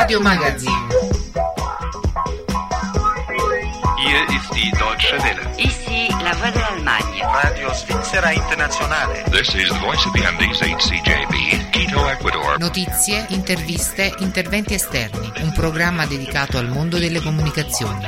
Radio Magazine. Hier ist die Deutsche Welle. Ici la Voix de l'Allemagne. Radio Svizzera Internazionale. This is the voice of the Andes HCJB, Quito, Ecuador. Notizie, interviste, interventi esterni. Un programma dedicato al mondo delle comunicazioni.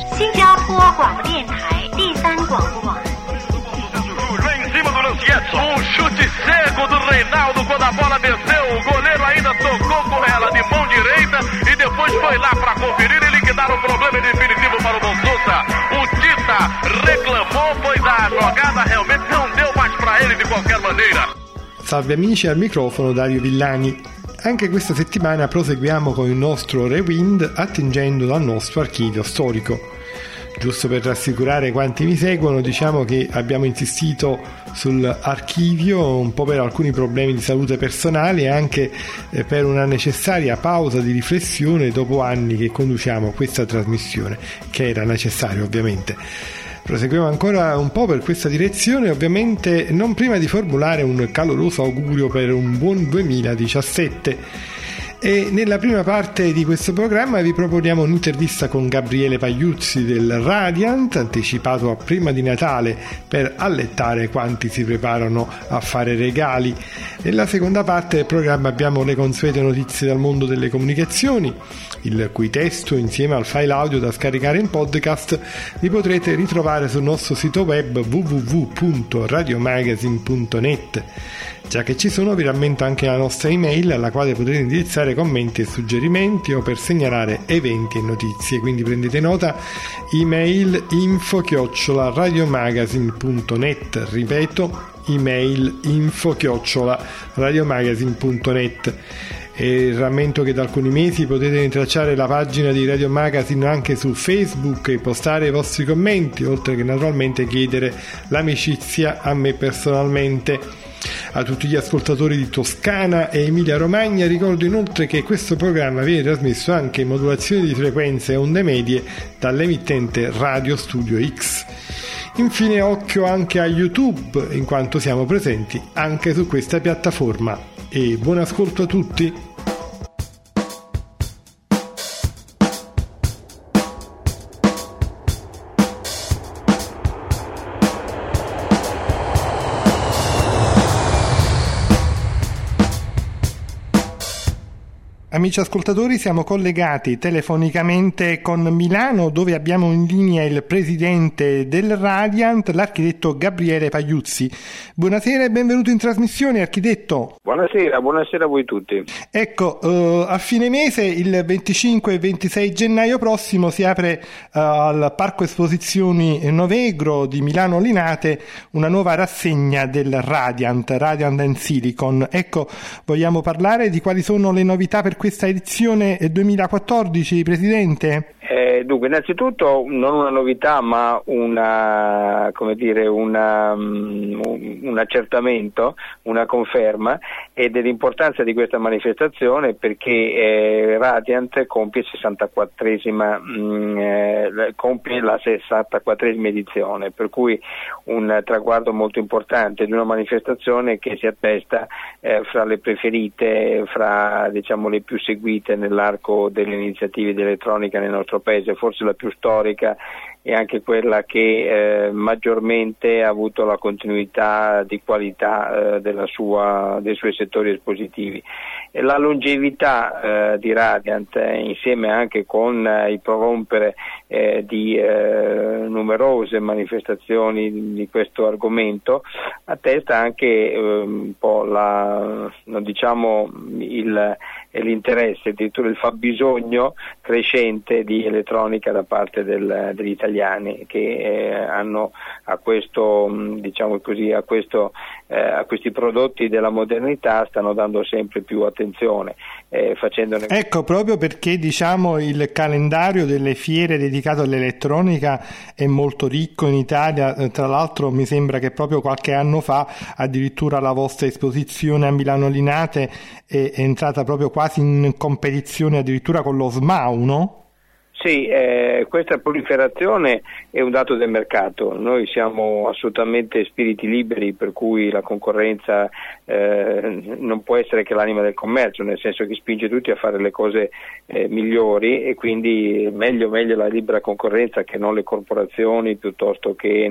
Em cima do Lancietto, chute cego do Reinaldo quando a bola desceu, o goleiro ainda tocou com ela de mão direita e depois foi lá para conferir e liquidar o problema definitivo para o Don Sousa. O Tita reclamou, pois a jogada realmente não deu mais para ele de qualquer maneira. Salve amici, al microfono Dario Villani. Anche questa settimana proseguiamo con il nostro Rewind attingendo dal nostro archivio storico. Giusto per rassicurare quanti mi seguono, diciamo che abbiamo insistito sull'archivio un po' per alcuni problemi di salute personale e anche per una necessaria pausa di riflessione dopo anni che conduciamo questa trasmissione, che era necessario ovviamente. Proseguiamo ancora un po' per questa direzione, ovviamente non prima di formulare un caloroso augurio per un buon 2017. E nella prima parte di questo programma vi proponiamo un'intervista con Gabriele Pagliuzzi del Radiant, anticipato a prima di Natale per allettare quanti si preparano a fare regali. Nella seconda parte del programma abbiamo le consuete notizie dal mondo delle comunicazioni, il cui testo insieme al file audio da scaricare in podcast vi potrete ritrovare sul nostro sito web www.radiomagazine.net. Già che ci sono, vi rammento anche la nostra email alla quale potrete indirizzare commenti e suggerimenti o per segnalare eventi e notizie, quindi prendete nota: email info@radiomagazine.net. ripeto, email info@radiomagazine.net. E rammento che da alcuni mesi potete rintracciare la pagina di Radio Magazine anche su Facebook e postare i vostri commenti, oltre che naturalmente chiedere l'amicizia a me personalmente. A tutti gli ascoltatori di Toscana e Emilia Romagna ricordo inoltre che questo programma viene trasmesso anche in modulazione di frequenze e onde medie dall'emittente Radio Studio X. Infine occhio anche a YouTube, in quanto siamo presenti anche su questa piattaforma. E buon ascolto a tutti! Amici ascoltatori, siamo collegati telefonicamente con Milano, dove abbiamo in linea il presidente del Radiant, l'architetto Gabriele Pagliuzzi. Buonasera e benvenuto in trasmissione, architetto. Buonasera a voi tutti. Ecco, a fine mese, il 25 e 26 gennaio prossimo, si apre al Parco Esposizioni Novegro di Milano Linate una nuova rassegna del Radiant and Silicon. Ecco, vogliamo parlare di quali sono le novità per questa edizione 2014, Presidente? Dunque, innanzitutto non una novità, ma un accertamento, una conferma dell'importanza di questa manifestazione, perché Radiant compie la 64esima edizione, per cui un traguardo molto importante di una manifestazione che si attesta fra le preferite, fra le più seguite nell'arco delle iniziative di elettronica nel nostro paese, forse la più storica e anche quella che maggiormente ha avuto la continuità di qualità dei suoi settori espositivi. E la longevità di Radiant, insieme anche con il prorompere di numerose manifestazioni di questo argomento, attesta anche un po' l'interesse, addirittura il fabbisogno crescente di elettronica da parte degli italiani, che hanno a questi prodotti della modernità stanno dando sempre più attenzione, facendone. Ecco, proprio perché il calendario delle fiere dedicato all'elettronica è molto ricco in Italia. Tra l'altro mi sembra che proprio qualche anno fa addirittura la vostra esposizione a Milano Linate è entrata proprio quasi in competizione addirittura con lo SMAU, no? Sì, questa proliferazione è un dato del mercato. Noi siamo assolutamente spiriti liberi, per cui la concorrenza non può essere che l'anima del commercio, nel senso che spinge tutti a fare le cose migliori, e quindi meglio la libera concorrenza che non le corporazioni piuttosto che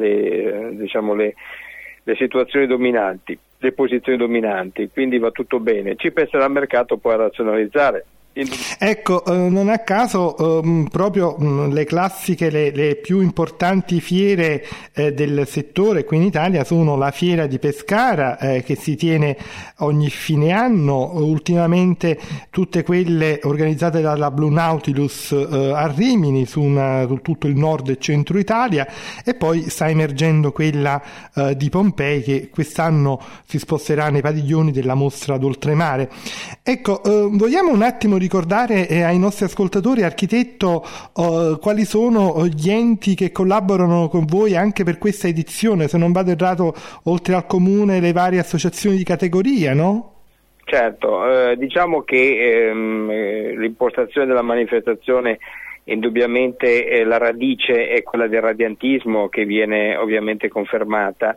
le situazioni dominanti, le posizioni dominanti, quindi va tutto bene. Ci penserà il mercato poi a razionalizzare. Ecco, non a caso proprio le classiche, le più importanti fiere del settore qui in Italia sono la fiera di Pescara, che si tiene ogni fine anno, ultimamente tutte quelle organizzate dalla Blue Nautilus a Rimini su tutto il nord e centro Italia, e poi sta emergendo quella di Pompei, che quest'anno si sposterà nei padiglioni della mostra d'oltremare. Ecco, vogliamo un attimo ricordare ai nostri ascoltatori, architetto, quali sono gli enti che collaborano con voi anche per questa edizione? Se non vado errato, oltre al comune, le varie associazioni di categoria, no? Certo, diciamo che l'impostazione della manifestazione, indubbiamente la radice è quella del radiantismo, che viene ovviamente confermata,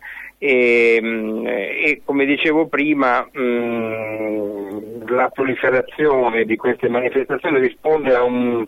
e come dicevo prima la proliferazione di queste manifestazioni risponde a un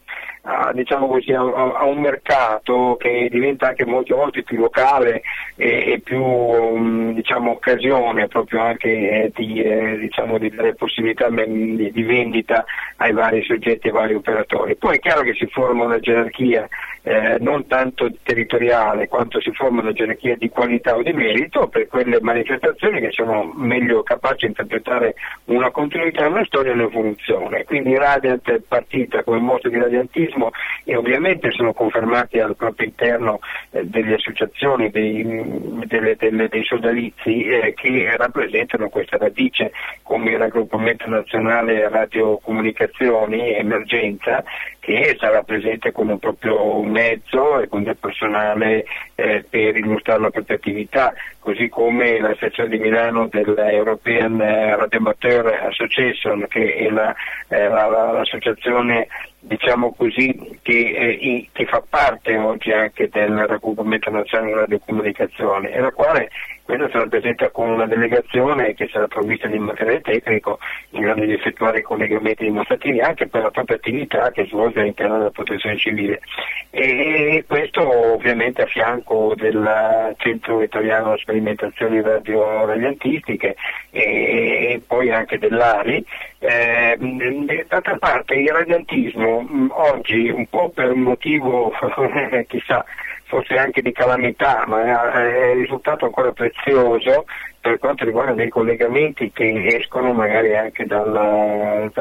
mercato che diventa anche molte volte più locale e più occasione proprio anche di dare possibilità di vendita ai vari soggetti e ai vari operatori. Poi è chiaro che si forma una gerarchia non tanto territoriale quanto si forma una gerarchia di qualità o di merito per quelle manifestazioni che sono meglio capaci di interpretare una continuità, una storia e un'evoluzione. Quindi Radiant è partita come mostro di radiantismo, e ovviamente sono confermati al proprio interno delle associazioni, dei sodalizi che rappresentano questa radice, come il raggruppamento nazionale radiocomunicazioni emergenza, che sarà presente come un proprio mezzo e con del personale per illustrare la propria attività, così come la sezione di Milano dell'European Radio Amateur Association, che è l'associazione che fa parte oggi anche del raggruppamento nazionale di radiocomunicazione, e la quale questa sarà presente con una delegazione che sarà provvista di materiale tecnico in grado di effettuare collegamenti dimostrativi anche per la propria attività che svolge all'interno della protezione civile, e questo ovviamente a fianco del Centro Italiano di Sperimentazioni Radiantistiche e poi anche dell'ARI. D'altra parte il radiantismo oggi, un po' per un motivo chissà, forse anche di calamità, ma è risultato ancora prezioso per quanto riguarda dei collegamenti che escono magari anche dalla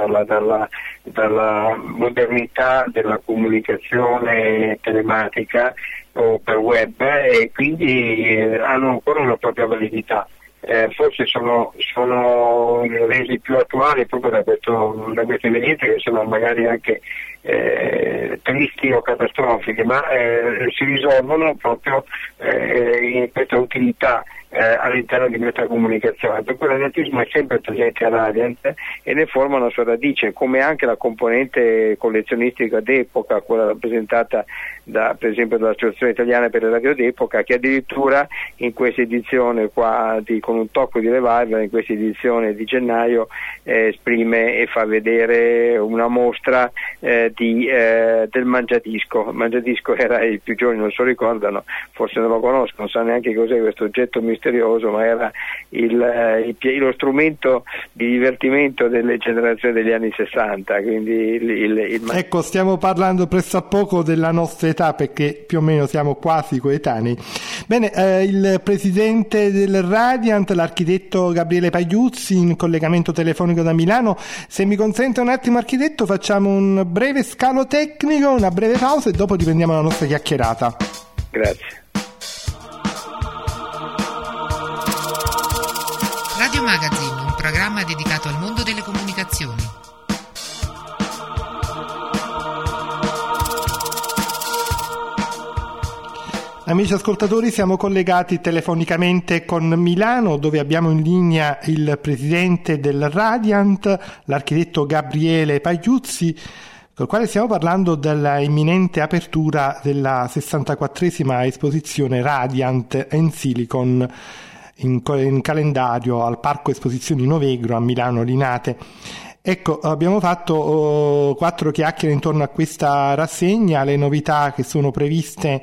modernità della comunicazione telematica o per web, e quindi hanno ancora una propria validità. Forse sono resi più attuali proprio da queste evenienze, che sono magari anche tristi o catastrofiche, ma si risolvono proprio in questa utilità all'interno di questa comunicazione. Per cui il radiantismo è sempre presente a Radiant e ne forma una sua radice, come anche la componente collezionistica d'epoca, quella rappresentata per esempio dall'Associazione Italiana per le Radio d'Epoca, che addirittura in questa edizione qua con un tocco di revival, in questa edizione di gennaio, esprime e fa vedere una mostra del mangiadisco. Il mangiadisco era, i più giovani non se lo ricordano, forse non lo conoscono, non sa neanche cos'è questo oggetto misterioso, ma era lo strumento di divertimento delle generazioni degli anni 60. Quindi ecco, stiamo parlando pressappoco della nostra età, perché più o meno siamo quasi coetanei. Bene, il presidente del Radiant, l'architetto Gabriele Pagliuzzi, in collegamento telefonico da Milano. Se mi consente un attimo, architetto, facciamo un breve scalo tecnico, una breve pausa, e dopo riprendiamo la nostra chiacchierata. Grazie. Radio Magazine, un programma dedicato al mondo delle comunicazioni. Amici ascoltatori, siamo collegati telefonicamente con Milano, dove abbiamo in linea il presidente del Radiant, l'architetto Gabriele Pagliuzzi. col quale stiamo parlando della imminente apertura della 64esima esposizione Radiant and Silicon in calendario al Parco Esposizioni Novegro a Milano Linate. Ecco, abbiamo fatto 4 chiacchiere intorno a questa rassegna, le novità che sono previste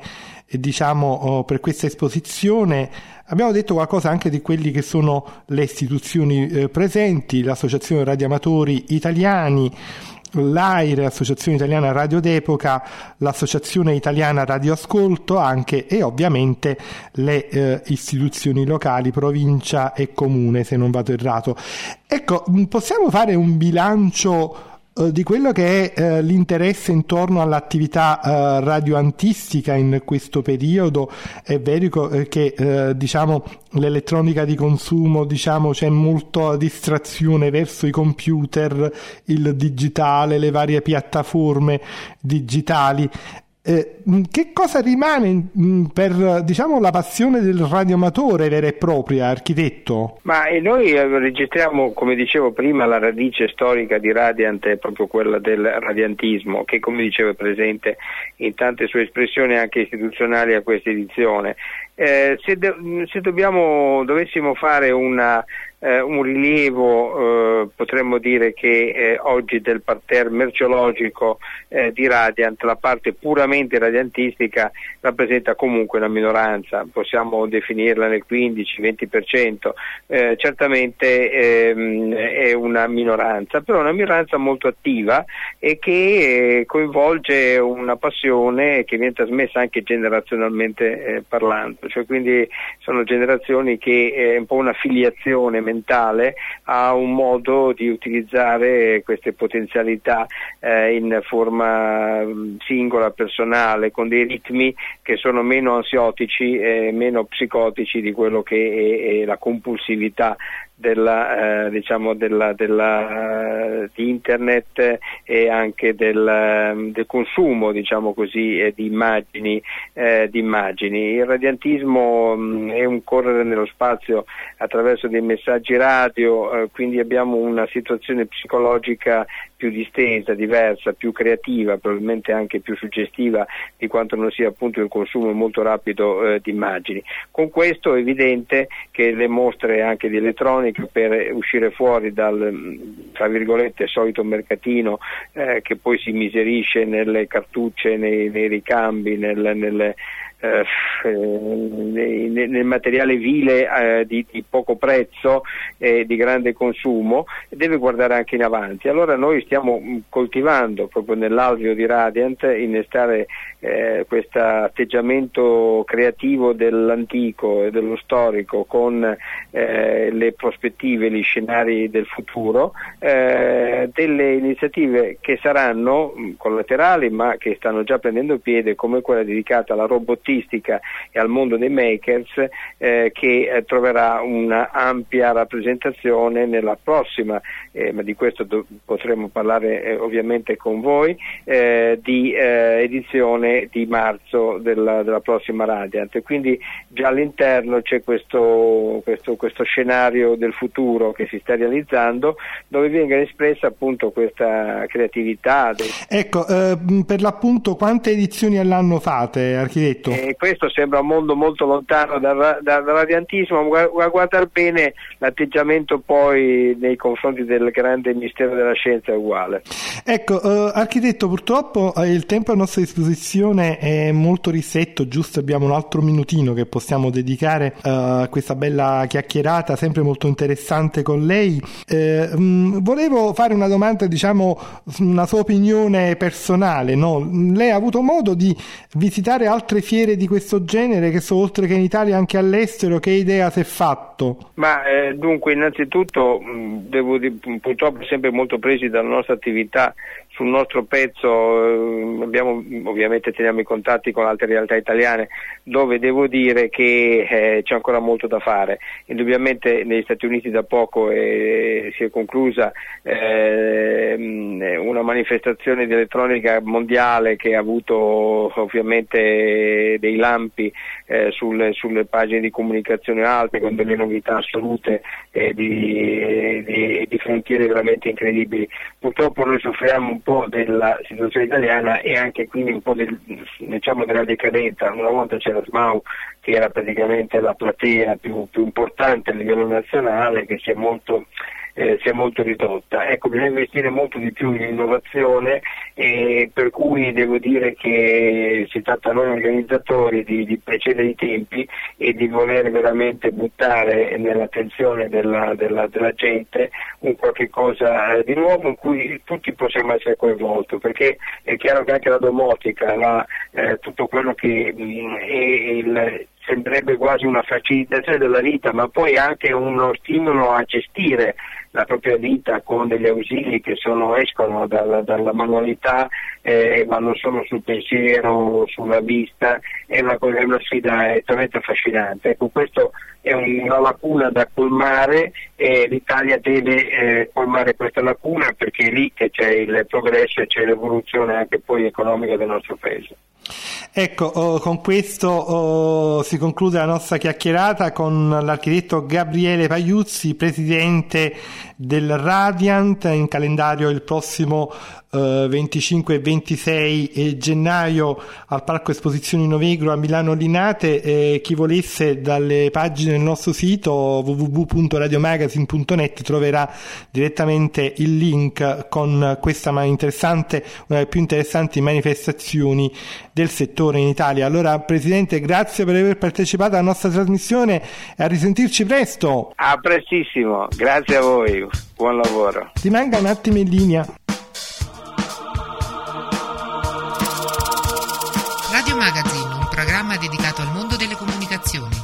per questa esposizione. Abbiamo detto qualcosa anche di quelli che sono le istituzioni presenti, l'Associazione Radioamatori Italiani, l'AIRE, Associazione Italiana Radio d'Epoca, l'Associazione Italiana Radioascolto anche, e ovviamente le istituzioni locali, provincia e comune, se non vado errato. Ecco, possiamo fare un bilancio di quello che è l'interesse intorno all'attività radioantistica in questo periodo? È vero che l'elettronica di consumo, c'è molta distrazione verso i computer, il digitale, le varie piattaforme digitali. Che cosa rimane per la passione del radioamatore vera e propria, architetto? Ma noi registriamo, come dicevo prima, la radice storica di Radiant è proprio quella del radiantismo, che come dicevo è presente in tante sue espressioni anche istituzionali a questa edizione. Se dovessimo fare un rilievo, potremmo dire che oggi del parterre merceologico di Radiant, la parte puramente radiantistica rappresenta comunque una minoranza, possiamo definirla nel 15-20%, certamente è una minoranza, però una minoranza molto attiva e che coinvolge una passione che viene trasmessa anche generazionalmente parlando, cioè quindi sono generazioni che è un po' una filiazione mentale a un modo di utilizzare queste potenzialità in forma singola, personale, con dei ritmi che sono meno ansiotici e meno psicotici di quello che è la compulsività di internet e anche del consumo, di immagini. Il radiantismo è un correre nello spazio attraverso dei messaggi radio, quindi abbiamo una situazione psicologica più distesa, diversa, più creativa, probabilmente anche più suggestiva di quanto non sia appunto il consumo molto rapido di immagini. Con questo è evidente che le mostre anche di elettronica, per uscire fuori dal, tra virgolette, solito mercatino che poi si miserisce nelle cartucce, nei ricambi, nel materiale vile di poco prezzo e di grande consumo, deve guardare anche in avanti. Allora noi stiamo coltivando proprio nell'alveo di Radiant, innestare questo atteggiamento creativo dell'antico e dello storico con le prospettive, gli scenari del futuro, delle iniziative che saranno collaterali ma che stanno già prendendo piede, come quella dedicata alla robottistica e al mondo dei makers, che troverà una ampia rappresentazione nella prossima, ma di questo potremo parlare ovviamente con voi, di edizione di marzo della prossima Radiant. Quindi già all'interno c'è questo scenario del futuro che si sta realizzando, dove viene espressa appunto questa creatività. Ecco, per l'appunto quante edizioni all'anno fate, architetto? Questo sembra un mondo molto lontano dal radiantismo, ma a guardare bene l'atteggiamento poi nei confronti del grande mistero della scienza è uguale. Ecco, architetto, purtroppo il tempo a nostra disposizione è molto ristretto, giusto, abbiamo un altro minutino che possiamo dedicare a questa bella chiacchierata sempre molto interessante con lei. Volevo fare una domanda, una sua opinione personale, no? Lei ha avuto modo di visitare altre fiere di questo genere, che sono oltre che in Italia anche all'estero? Che idea si è fatto? Ma dunque, innanzitutto devo dire, purtroppo sempre molto presi dalla nostra attività sul nostro pezzo, ovviamente teniamo i contatti con altre realtà italiane, dove devo dire che c'è ancora molto da fare. Indubbiamente negli Stati Uniti da poco si è conclusa una manifestazione di elettronica mondiale che ha avuto ovviamente dei lampi sulle pagine di comunicazione alte, con delle novità assolute di frontiere veramente incredibili. Purtroppo noi soffriamo po' della situazione italiana e anche quindi un po' della decadenza. Una volta c'era SMAU che era praticamente la platea più importante a livello nazionale, che si è molto ridotta. Ecco, bisogna investire molto di più in innovazione, per cui devo dire che si tratta noi organizzatori di precedere i tempi e di voler veramente buttare nell'attenzione della gente un qualche cosa di nuovo in cui tutti possiamo essere coinvolti, perché è chiaro che anche la domotica, tutto quello che sembrerebbe quasi una facilitazione della vita, ma poi anche uno stimolo a gestire la propria vita con degli ausili che escono dalla manualità e vanno solo sul pensiero, sulla vista. È una sfida estremamente affascinante. Ecco, questo è una lacuna da colmare e l'Italia deve colmare questa lacuna, perché è lì che c'è il progresso e c'è l'evoluzione anche poi economica del nostro paese. Ecco, con questo si conclude la nostra chiacchierata con l'architetto Gabriele Pagliuzzi, presidente del Radiant. In calendario il prossimo 25 e 26 gennaio al Parco Esposizioni Novegro a Milano Linate. Chi volesse, dalle pagine del nostro sito www.radiomagazine.net troverà direttamente il link con questa una delle più interessanti manifestazioni del settore in Italia. Allora, Presidente, grazie per aver partecipato alla nostra trasmissione e a risentirci presto. A prestissimo, grazie a voi, buon lavoro. Rimanga un attimo in linea. Radio Magazine, un programma dedicato al mondo delle comunicazioni.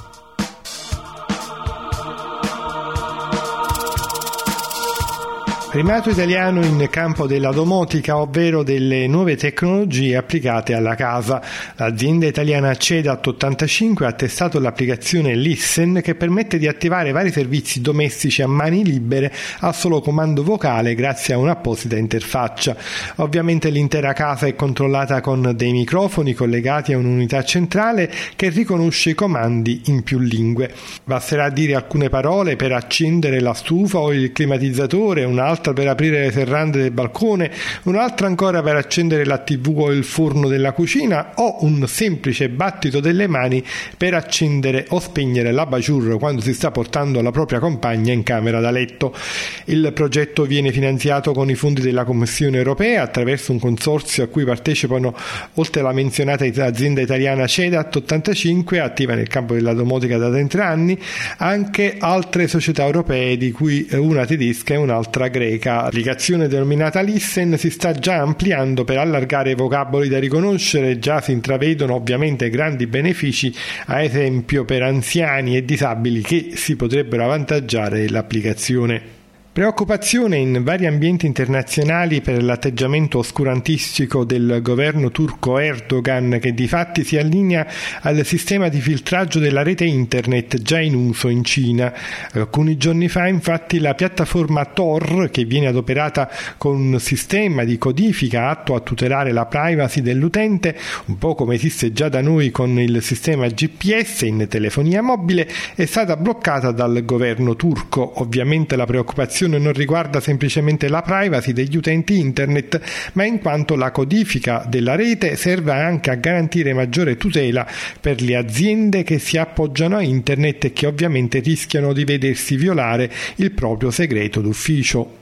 Primato italiano in campo della domotica, ovvero delle nuove tecnologie applicate alla casa. L'azienda italiana CEDAT 85 ha testato l'applicazione Listen, che permette di attivare vari servizi domestici a mani libere a solo comando vocale grazie a un'apposita interfaccia. Ovviamente l'intera casa è controllata con dei microfoni collegati a un'unità centrale che riconosce i comandi in più lingue. Basterà dire alcune parole per accendere la stufa o il climatizzatore, un'altra per aprire le serrande del balcone, un'altra ancora per accendere la TV o il forno della cucina, o un semplice battito delle mani per accendere o spegnere l'abajur quando si sta portando la propria compagna in camera da letto. Il progetto viene finanziato con i fondi della Commissione europea attraverso un consorzio a cui partecipano, oltre alla menzionata azienda italiana CEDAT 85, attiva nel campo della domotica da 30 anni, anche altre società europee, di cui una tedesca e un'altra greca. L'applicazione denominata Listen si sta già ampliando per allargare i vocaboli da riconoscere. Già si intravedono ovviamente grandi benefici, a esempio per anziani e disabili, che si potrebbero avvantaggiare dell'applicazione. Preoccupazione in vari ambienti internazionali per l'atteggiamento oscurantistico del governo turco Erdogan, che di fatti si allinea al sistema di filtraggio della rete internet già in uso in Cina. Alcuni giorni fa, infatti, la piattaforma Tor, che viene adoperata con un sistema di codifica atto a tutelare la privacy dell'utente, un po' come esiste già da noi con il sistema GPS in telefonia mobile, è stata bloccata dal governo turco. Ovviamente la preoccupazione non riguarda semplicemente la privacy degli utenti internet, ma in quanto la codifica della rete serve anche a garantire maggiore tutela per le aziende che si appoggiano a internet e che ovviamente rischiano di vedersi violare il proprio segreto d'ufficio.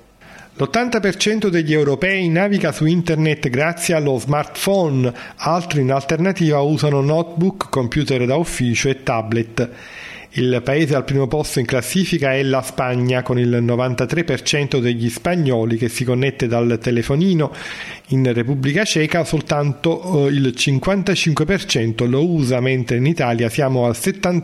L'80% degli europei naviga su internet grazie allo smartphone, altri in alternativa usano notebook, computer da ufficio e tablet. Il paese al primo posto in classifica è la Spagna, con il 93% degli spagnoli che si connette dal telefonino. In Repubblica Ceca soltanto il 55% lo usa, mentre in Italia siamo al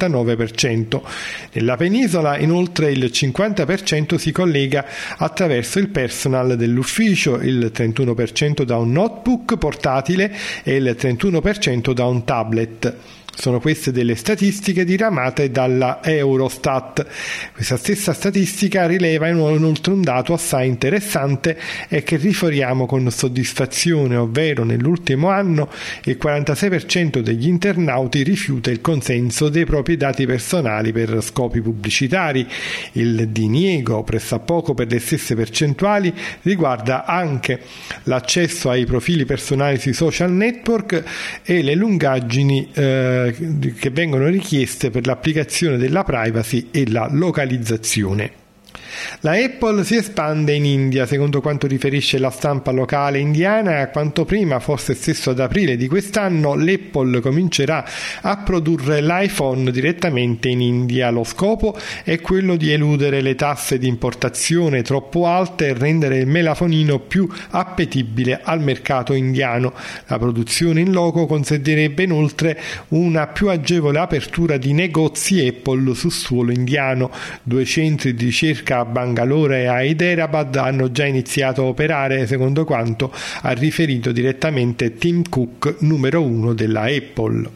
79%. Nella penisola inoltre il 50% si collega attraverso il personal dell'ufficio, il 31% da un notebook portatile e il 31% da un tablet. Sono queste delle statistiche diramate dalla Eurostat. Questa stessa statistica rileva inoltre un dato assai interessante e che riferiamo con soddisfazione, ovvero nell'ultimo anno il 46% degli internauti rifiuta il consenso dei propri dati personali per scopi pubblicitari. Il diniego, pressappoco per le stesse percentuali, riguarda anche l'accesso ai profili personali sui social network e le lungaggini che vengono richieste per l'applicazione della privacy e la localizzazione. La Apple si espande in India, secondo quanto riferisce la stampa locale indiana. Quanto prima, forse stesso ad aprile di quest'anno, l'Apple comincerà a produrre l'iPhone direttamente in India. Lo scopo è quello di eludere le tasse di importazione troppo alte e rendere il melafonino più appetibile al mercato indiano. La produzione in loco consentirebbe inoltre una più agevole apertura di negozi Apple su suolo indiano. 2 centri di ricerca a Bangalore e a Hyderabad hanno già iniziato a operare, secondo quanto ha riferito direttamente Tim Cook, numero 1 della Apple.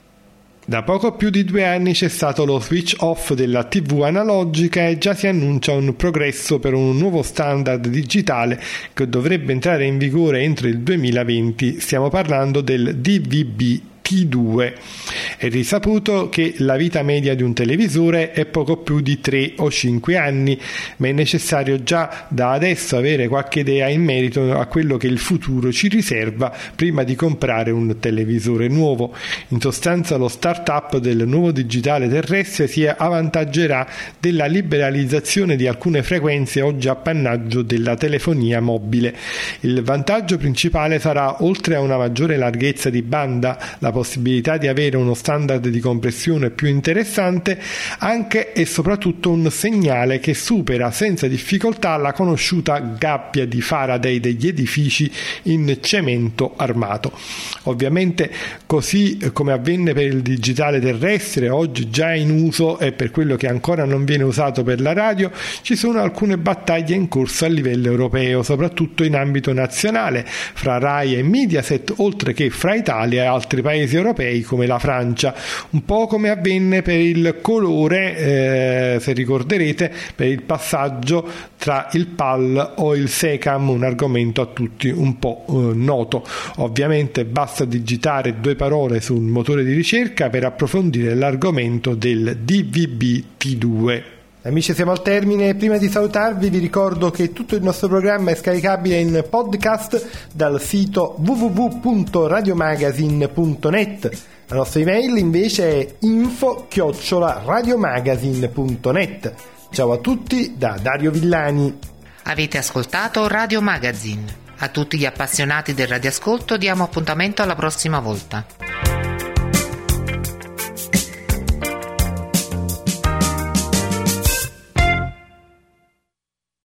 Da poco più di 2 anni c'è stato lo switch off della TV analogica e già si annuncia un progresso per un nuovo standard digitale che dovrebbe entrare in vigore entro il 2020. Stiamo parlando del DVB T2. È risaputo che la vita media di un televisore è poco più di 3 o 5 anni, ma è necessario già da adesso avere qualche idea in merito a quello che il futuro ci riserva prima di comprare un televisore nuovo. In sostanza, lo start-up del nuovo digitale terrestre si avvantaggerà della liberalizzazione di alcune frequenze oggi appannaggio della telefonia mobile. Il vantaggio principale sarà, oltre a una maggiore larghezza di banda, la possibilità di avere uno standard di compressione più interessante, anche e soprattutto un segnale che supera senza difficoltà la conosciuta gabbia di Faraday degli edifici in cemento armato. Ovviamente, così come avvenne per il digitale terrestre, oggi già in uso e per quello che ancora non viene usato per la radio, ci sono alcune battaglie in corso a livello europeo, soprattutto in ambito nazionale, fra Rai e Mediaset, oltre che fra Italia e altri paesi europei come la Francia, un po' come avvenne per il colore, se ricorderete, per il passaggio tra il PAL o il SECAM, un argomento a tutti un po' noto. Ovviamente basta digitare 2 parole su un motore di ricerca per approfondire l'argomento del DVB-T2. Amici, siamo al termine. Prima di salutarvi vi ricordo che tutto il nostro programma è scaricabile in podcast dal sito www.radiomagazine.net. La nostra email invece è info@radiomagazine.net. Ciao a tutti da Dario Villani. Avete ascoltato Radio Magazine. A tutti gli appassionati del radioascolto diamo appuntamento alla prossima volta.